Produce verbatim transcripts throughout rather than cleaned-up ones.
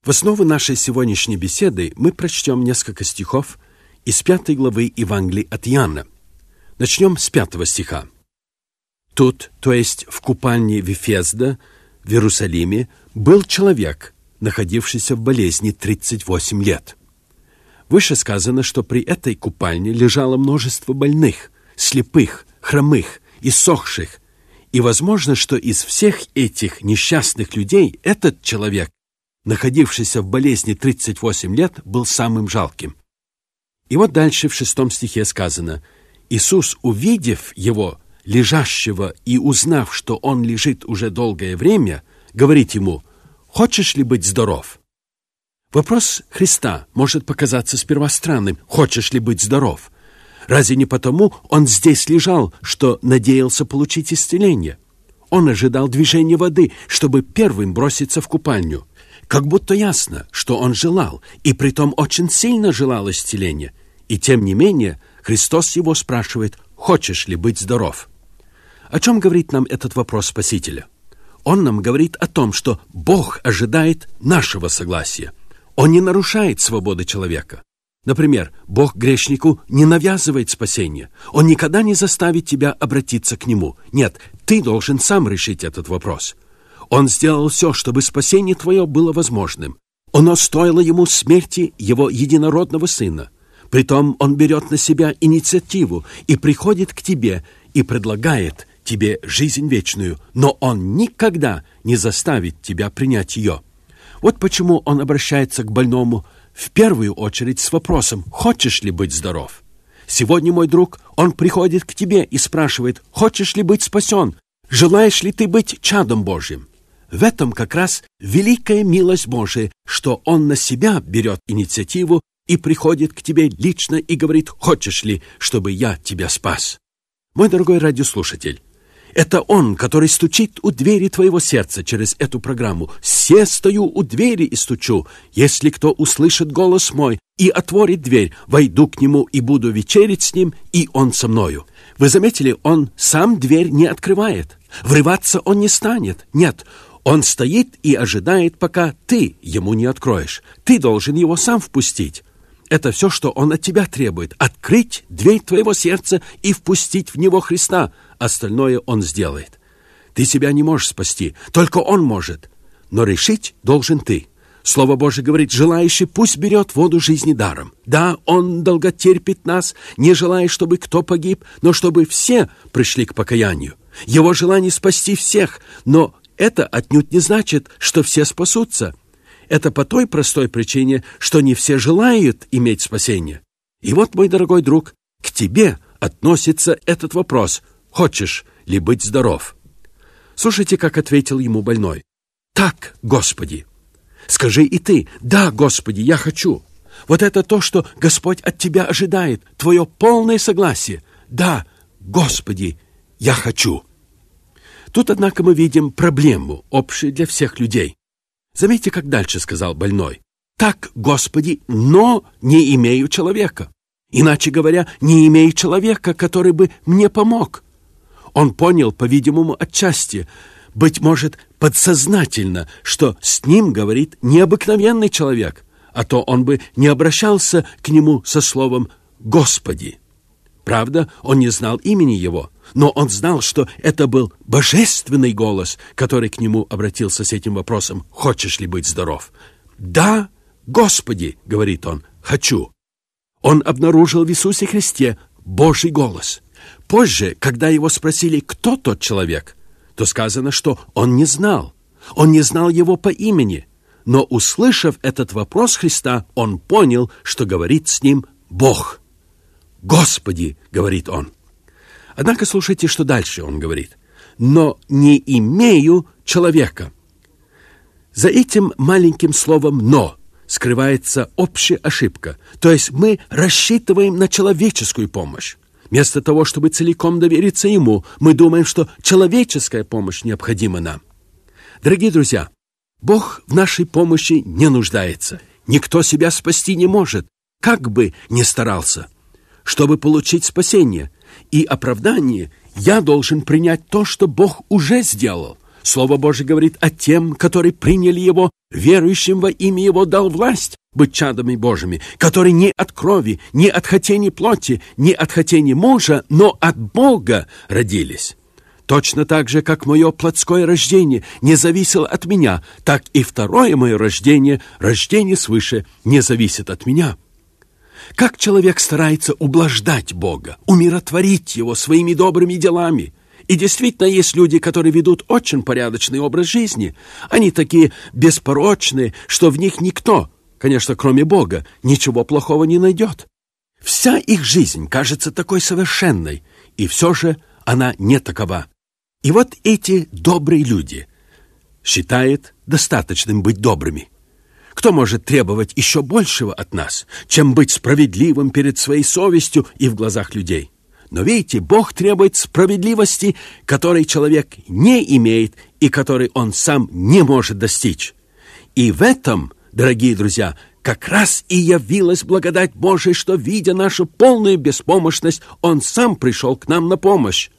В основу нашей сегодняшней беседы мы прочтем несколько стихов из пятой главы Евангелия от Иоанна. Начнем с пятого стиха. «Тут, то есть в купальне Вифезда в Иерусалиме, был человек, находившийся в болезни тридцать восемь лет. Выше сказано, что при этой купальне лежало множество больных, слепых, хромых, иссохших, и возможно, что из всех этих несчастных людей этот человек, находившийся в болезни тридцать восемь лет, был самым жалким. И вот дальше в шестом стихе сказано: «Иисус, увидев его, лежащего, и узнав, что он лежит уже долгое время, говорит ему: „Хочешь ли быть здоров?“» Вопрос Христа может показаться сперва странным: «Хочешь ли быть здоров?». Разве не потому он здесь лежал, что надеялся получить исцеление? Он ожидал движения воды, чтобы первым броситься в купальню. Как будто ясно, что он желал, и притом очень сильно желал исцеления. И тем не менее Христос его спрашивает: «Хочешь ли быть здоров?». О чем говорит нам этот вопрос Спасителя? Он нам говорит о том, что Бог ожидает нашего согласия. Он не нарушает свободы человека. Например, Бог грешнику не навязывает спасение. Он никогда не заставит тебя обратиться к Нему. Нет, ты должен сам решить этот вопрос. Он сделал все, чтобы спасение твое было возможным. Оно стоило Ему смерти Его единородного Сына. Притом Он берет на себя инициативу и приходит к тебе и предлагает тебе жизнь вечную, но Он никогда не заставит тебя принять ее. Вот почему Он обращается к больному в первую очередь с вопросом: «Хочешь ли быть здоров?». Сегодня, мой друг, он приходит к тебе и спрашивает: «Хочешь ли быть спасен? Желаешь ли ты быть чадом Божьим?». В этом как раз великая милость Божия, что Он на себя берет инициативу и приходит к тебе лично и говорит: «Хочешь ли, чтобы я тебя спас?». Мой дорогой радиослушатель, это Он, который стучит у двери твоего сердца через эту программу. «Се стою у двери и стучу. Если кто услышит голос мой и отворит дверь, войду к нему и буду вечерить с ним, и он со мною». Вы заметили, Он сам дверь не открывает. Врываться Он не станет. Нет, Он стоит и ожидает, пока ты ему не откроешь. Ты должен его сам впустить. Это все, что Он от тебя требует: открыть дверь твоего сердца и впустить в него Христа. Остальное Он сделает. Ты себя не можешь спасти, только Он может. Но решить должен ты. Слово Божие говорит: «Желающий пусть берет воду жизни даром». Да, Он долготерпит нас, не желая, чтобы кто погиб, но чтобы все пришли к покаянию. Его желание спасти всех, но это отнюдь не значит, что все спасутся. Это по той простой причине, что не все желают иметь спасение. И вот, мой дорогой друг, к тебе относится этот вопрос: «Хочешь ли быть здоров?». Слушайте, как ответил ему больной: «Так, Господи». Скажи и ты: «Да, Господи, я хочу». Вот это то, что Господь от тебя ожидает, твое полное согласие. «Да, Господи, я хочу». Тут, однако, мы видим проблему, общую для всех людей. Заметьте, как дальше сказал больной: «Так, Господи, но не имею человека». Иначе говоря, не имею человека, который бы мне помог. Он понял, по-видимому, отчасти, быть может, подсознательно, что с ним говорит необыкновенный человек, а то он бы не обращался к нему со словом «Господи». Правда, он не знал имени его, но он знал, что это был божественный голос, который к нему обратился с этим вопросом: «Хочешь ли быть здоров?». «Да, Господи», — говорит он, — «хочу». Он обнаружил в Иисусе Христе Божий голос. Позже, когда его спросили, кто тот человек, то сказано, что он не знал. Он не знал его по имени. Но, услышав этот вопрос Христа, он понял, что говорит с ним Бог. «Господи», — говорит он. Однако слушайте, что дальше он говорит: «Но не имею человека». За этим маленьким словом «но» скрывается общая ошибка. То есть мы рассчитываем на человеческую помощь. Вместо того, чтобы целиком довериться Ему, мы думаем, что человеческая помощь необходима нам. Дорогие друзья, Бог в нашей помощи не нуждается. Никто себя спасти не может, как бы ни старался. Чтобы получить спасение и оправдание, я должен принять то, что Бог уже сделал. Слово Божие говорит о тем, которые приняли Его, верующим во имя Его дал власть быть чадами Божьими, которые не от крови, не от хотений плоти, не от хотений мужа, но от Бога родились. Точно так же, как мое плотское рождение не зависело от меня, так и второе мое рождение, рождение свыше, не зависит от меня. Как человек старается ублаждать Бога, умиротворить Его своими добрыми делами. И действительно, есть люди, которые ведут очень порядочный образ жизни. Они такие беспорочные, что в них никто, конечно, кроме Бога, ничего плохого не найдет. Вся их жизнь кажется такой совершенной, и все же она не такова. И вот эти добрые люди считают достаточным быть добрыми. Кто может требовать еще большего от нас, чем быть справедливым перед своей совестью и в глазах людей? Но видите, Бог требует справедливости, которой человек не имеет и которой он сам не может достичь. И в этом, дорогие друзья, как раз и явилась благодать Божия, что, видя нашу полную беспомощность, Он сам пришел к нам на помощь.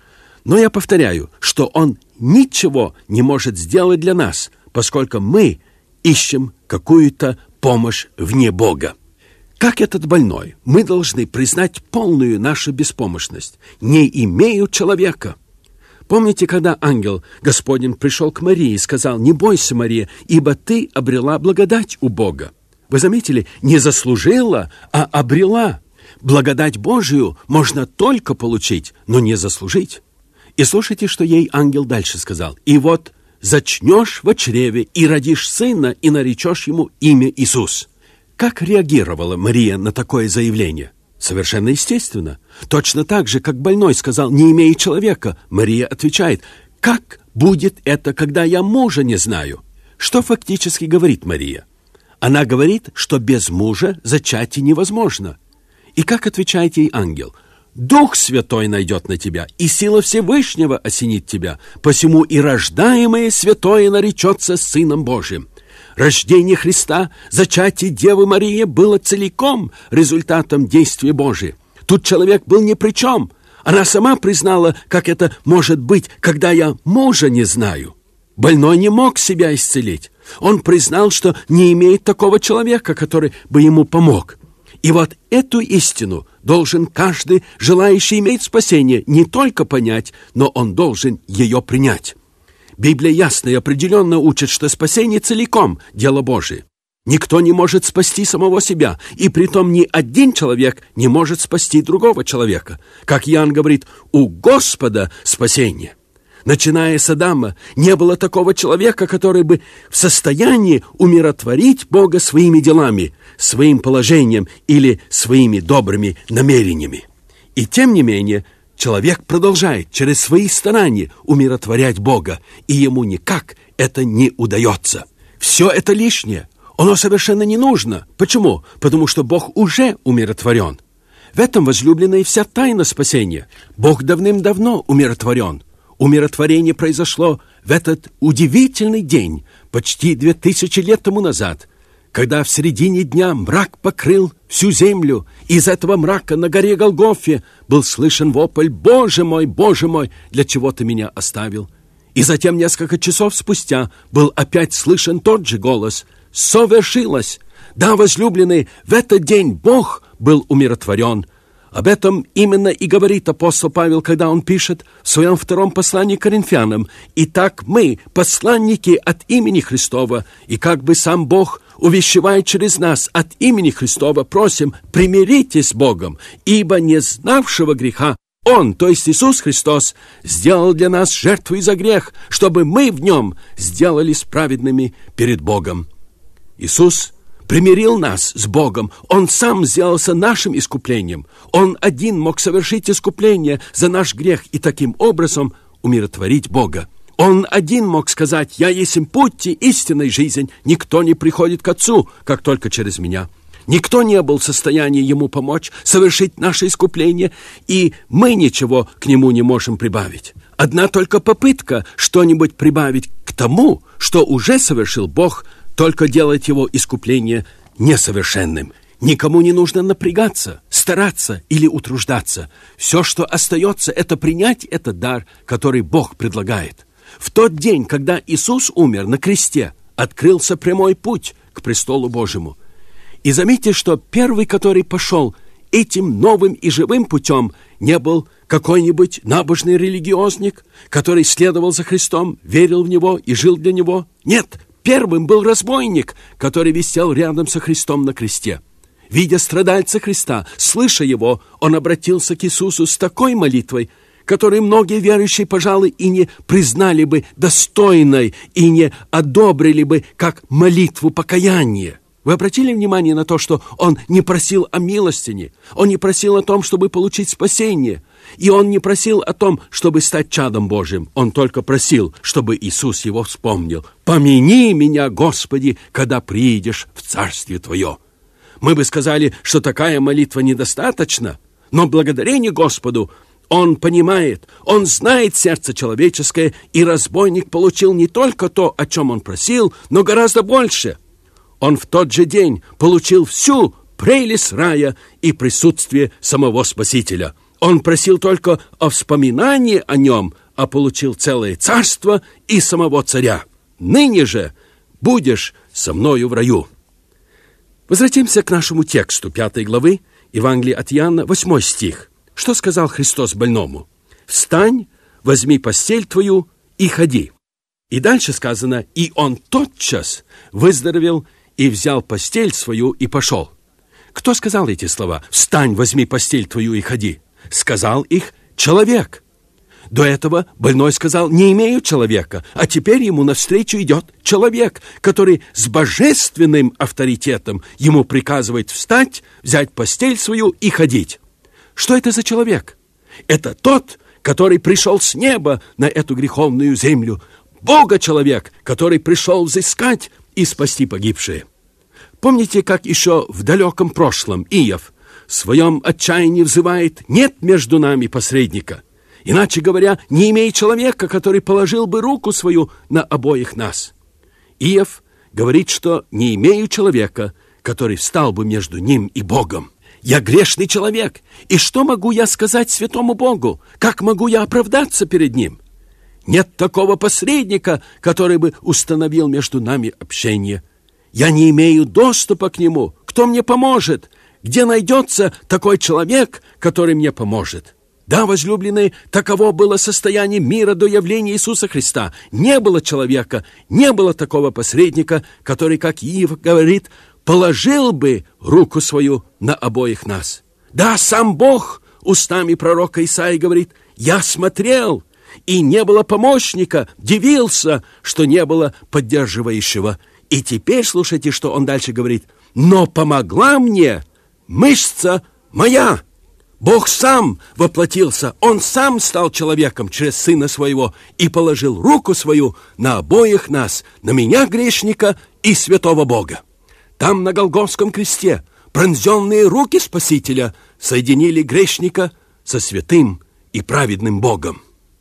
Но я повторяю, что Он ничего не может сделать для нас, поскольку мы ищем какую-то помощь вне Бога. Как этот больной, мы должны признать полную нашу беспомощность, не имея человека. Помните, когда ангел Господень пришел к Марии и сказал: «Не бойся, Мария, ибо ты обрела благодать у Бога». Вы заметили, не заслужила, а обрела. Благодать Божию можно только получить, но не заслужить. И слушайте, что ей ангел дальше сказал. «И вот зачнешь во чреве, и родишь сына, и наречешь ему имя Иисус». Как реагировала Мария на такое заявление? Совершенно естественно. Точно так же, как больной сказал: «Не имея человека», Мария отвечает: «Как будет это, когда я мужа не знаю?» Что фактически говорит Мария? Она говорит, что без мужа зачатие невозможно. И как отвечает ей ангел? «Дух Святой найдет на тебя, и сила Всевышнего осенит тебя, посему и рождаемое святое наречется Сыном Божиим». Рождение Христа, зачатие Девы Марии было целиком результатом действия Божия. Тут человек был ни при чем. Она сама признала, как это может быть, когда я мужа не знаю. Больной не мог себя исцелить. Он признал, что не имеет такого человека, который бы ему помог. И вот эту истину должен каждый, желающий иметь спасение, не только понять, но он должен ее принять. Библия ясно и определенно учит, что спасение целиком – дело Божие. Никто не может спасти самого себя, и притом ни один человек не может спасти другого человека. Как Иоанн говорит, у Господа спасение. Начиная с Адама, не было такого человека, который бы в состоянии умиротворить Бога своими делами, своим положением или своими добрыми намерениями. И тем не менее, человек продолжает через свои старания умиротворять Бога, и ему никак это не удается. Все это лишнее, оно совершенно не нужно. Почему? Потому что Бог уже умиротворен. В этом возлюблена и вся тайна спасения. Бог давным-давно умиротворен. Умиротворение произошло в этот удивительный день, почти две тысячи лет тому назад, когда в середине дня мрак покрыл всю землю. Из этого мрака на горе Голгофе был слышен вопль: «Боже мой, Боже мой, для чего ты меня оставил?» И затем несколько часов спустя был опять слышен тот же голос: «Совершилось!» Да, возлюбленные, в этот день Бог был умиротворен. Об этом именно и говорит апостол Павел, когда он пишет в своем втором послании к Коринфянам: «Итак мы, посланники от имени Христова, и как бы сам Бог увещевает через нас от имени Христова, просим, примиритесь с Богом, ибо не знавшего греха Он, то есть Иисус Христос, сделал для нас жертву за грех, чтобы мы в Нем сделались праведными перед Богом». Иисус примирил нас с Богом. Он сам сделался нашим искуплением. Он один мог совершить искупление за наш грех и таким образом умиротворить Бога. Он один мог сказать: «Я есть путь и истинная жизнь, никто не приходит к Отцу, как только через меня». Никто не был в состоянии Ему помочь совершить наше искупление, и мы ничего к Нему не можем прибавить. Одна только попытка что-нибудь прибавить к тому, что уже совершил Бог, только делать Его искупление несовершенным. Никому не нужно напрягаться, стараться или утруждаться. Все, что остается, это принять этот дар, который Бог предлагает. В тот день, когда Иисус умер на кресте, открылся прямой путь к престолу Божьему. И заметьте, что первый, который пошел этим новым и живым путем, не был какой-нибудь набожный религиозник, который следовал за Христом, верил в Него и жил для Него. Нет, первым был разбойник, который висел рядом со Христом на кресте. Видя страдальца Христа, слыша Его, он обратился к Иисусу с такой молитвой, которую многие верующие, пожалуй, и не признали бы достойной, и не одобрили бы как молитву покаяния. Вы обратили внимание на то, что он не просил о милостине, он не просил о том, чтобы получить спасение, и он не просил о том, чтобы стать чадом Божьим. Он только просил, чтобы Иисус его вспомнил. «Помяни меня, Господи, когда приидешь в Царствие Твое». Мы бы сказали, что такая молитва недостаточна, но благодарение Господу Он понимает, Он знает сердце человеческое, и разбойник получил не только то, о чем он просил, но гораздо больше. Он в тот же день получил всю прелесть рая и присутствие самого Спасителя. Он просил только о вспоминании о нем, а получил целое царство и самого царя. Ныне же будешь со мною в раю. Возвратимся к нашему тексту пятой главы Евангелия от Иоанна, восьмой стих. Что сказал Христос больному? «Встань, возьми постель твою и ходи». И дальше сказано: «И он тотчас выздоровел и взял постель свою и пошел». Кто сказал эти слова? «Встань, возьми постель твою и ходи»? Сказал их человек. До этого больной сказал: «Не имею человека», а теперь ему навстречу идет человек, который с божественным авторитетом ему приказывает встать, взять постель свою и ходить. Что это за человек? Это тот, который пришел с неба на эту греховную землю. Бога-человек, который пришел взыскать и спасти погибшие. Помните, как еще в далеком прошлом Иов в своем отчаянии взывает: «Нет между нами посредника». Иначе говоря, не имея человека, который положил бы руку свою на обоих нас. Иов говорит, что не имею человека, который встал бы между ним и Богом. Я грешный человек, и что могу я сказать святому Богу? Как могу я оправдаться перед Ним? Нет такого посредника, который бы установил между нами общение. Я не имею доступа к Нему. Кто мне поможет? Где найдется такой человек, который мне поможет? Да, возлюбленные, таково было состояние мира до явления Иисуса Христа. Не было человека, не было такого посредника, который, как Иов говорит, положил бы руку свою на обоих нас. Да, сам Бог устами пророка Исаии говорит: «Я смотрел, и не было помощника, дивился, что не было поддерживающего». И теперь слушайте, что он дальше говорит: «Но помогла мне мышца моя». Бог сам воплотился, Он сам стал человеком через Сына Своего и положил руку Свою на обоих нас, на меня, грешника, и святого Бога. Там, на Голгофском кресте, пронзенные руки Спасителя соединили грешника со святым и праведным Богом.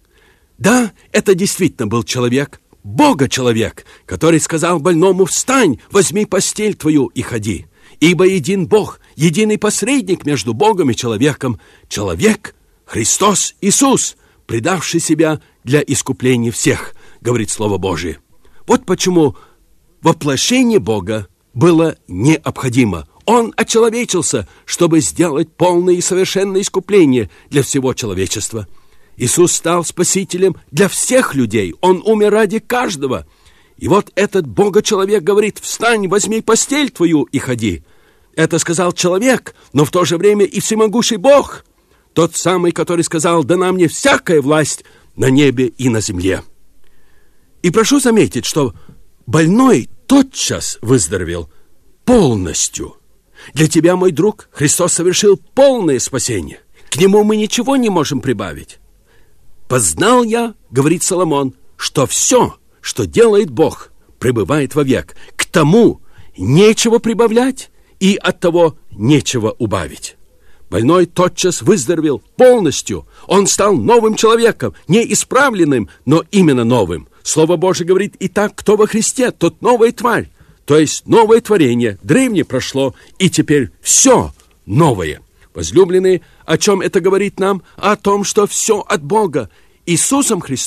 Да, это действительно был человек, Бога-человек, который сказал больному: «Встань, возьми постель твою и ходи». Ибо един Бог, единый посредник между Богом и человеком, человек Христос Иисус, предавший себя для искупления всех, говорит Слово Божие. Вот почему воплощение Бога было необходимо. Он очеловечился, чтобы сделать полное и совершенное искупление для всего человечества. Иисус стал спасителем для всех людей. Он умер ради каждого. И вот этот Бога-человек говорит: «Встань, возьми постель твою и ходи». Это сказал человек, но в то же время и всемогущий Бог, тот самый, который сказал: «Дана мне всякая власть на небе и на земле». И прошу заметить, что больной тотчас выздоровел полностью. Для тебя, мой друг, Христос совершил полное спасение. К Нему мы ничего не можем прибавить. «Познал я, — говорит Соломон, — что все, что делает Бог, пребывает вовек. К тому нечего прибавлять, и от того нечего убавить». Больной тотчас выздоровел полностью. Он стал новым человеком, не исправленным, но именно новым. Слово Божие говорит: «Итак, кто во Христе, тот новая тварь». То есть новое творение, древнее прошло, и теперь все новое. Возлюбленные, о чем это говорит нам? О том, что все от Бога. Иисусом Христом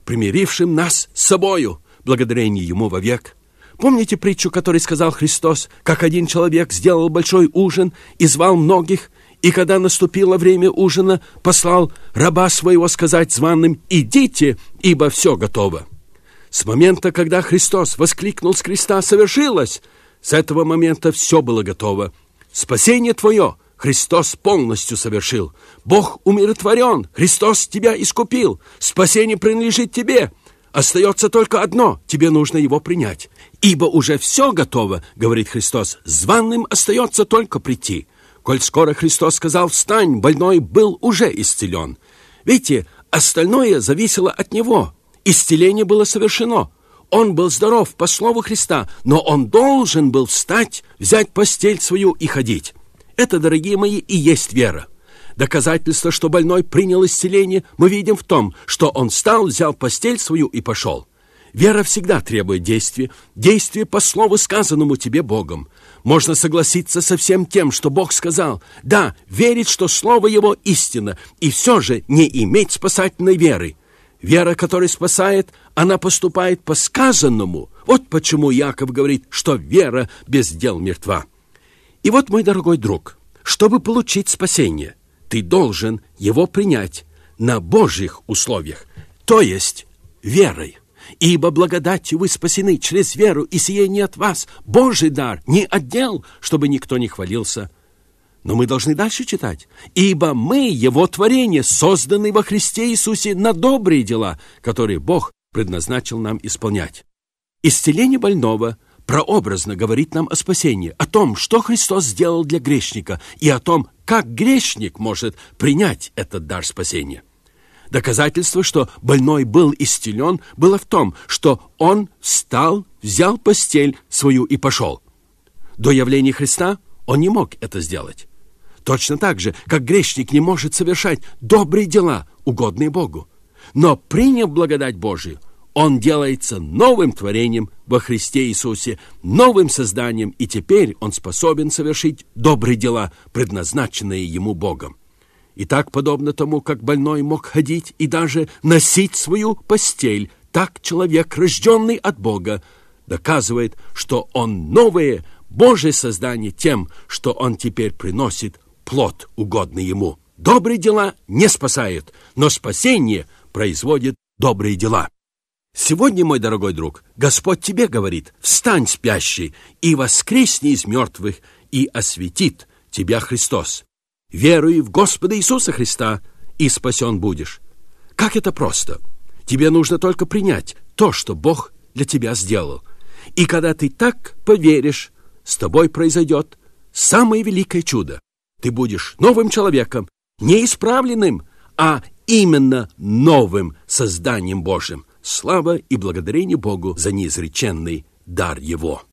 примирившим нас с собою, благодарение Ему вовек. Помните притчу, которую сказал Христос, как один человек сделал большой ужин и звал многих, и когда наступило время ужина, послал раба своего сказать званым: «Идите, ибо все готово». С момента, когда Христос воскликнул с креста: «Совершилось!», с этого момента все было готово. Спасение твое Христос полностью совершил. Бог умиротворен, Христос тебя искупил. Спасение принадлежит тебе. Остается только одно, тебе нужно его принять. Ибо уже все готово, говорит Христос, званым остается только прийти. Коль скоро Христос сказал: «Встань», больной был уже исцелен. Видите, остальное зависело от Него. Исцеление было совершено. Он был здоров по слову Христа, но он должен был встать, взять постель свою и ходить. Это, дорогие мои, и есть вера. Доказательство, что больной принял исцеление, мы видим в том, что он встал, взял постель свою и пошел. Вера всегда требует действия, действия по слову, сказанному тебе Богом. Можно согласиться со всем тем, что Бог сказал, да, верить, что слово Его истина, и все же не иметь спасательной веры. Вера, которая спасает, она поступает по сказанному. Вот почему Иаков говорит, что вера без дел мертва. И вот, мой дорогой друг, чтобы получить спасение, ты должен его принять на Божьих условиях, то есть верой. Ибо благодатью вы спасены через веру, и сие не от вас, Божий дар, не от дел, чтобы никто не хвалился. Но мы должны дальше читать. «Ибо мы, Его творение, созданы во Христе Иисусе на добрые дела, которые Бог предназначил нам исполнять». Исцеление больного прообразно говорит нам о спасении, о том, что Христос сделал для грешника, и о том, как грешник может принять этот дар спасения. Доказательство, что больной был исцелен, было в том, что он встал, взял постель свою и пошел. До явления Христа он не мог это сделать. Точно так же, как грешник не может совершать добрые дела, угодные Богу. Но, приняв благодать Божию, он делается новым творением во Христе Иисусе, новым созданием, и теперь он способен совершить добрые дела, предназначенные ему Богом. И так, подобно тому, как больной мог ходить и даже носить свою постель, так человек, рожденный от Бога, доказывает, что он новое Божие создание тем, что он теперь приносит плод, угодный ему. Добрые дела не спасают, но спасение производит добрые дела. Сегодня, мой дорогой друг, Господь тебе говорит: «Встань, спящий, и воскресни из мертвых, и осветит тебя Христос. Веруй в Господа Иисуса Христа, и спасен будешь». Как это просто! Тебе нужно только принять то, что Бог для тебя сделал. И когда ты так поверишь, с тобой произойдет самое великое чудо. Ты будешь новым человеком, не исправленным, а именно новым созданием Божьим. Слава и благодарение Богу за неизреченный дар Его.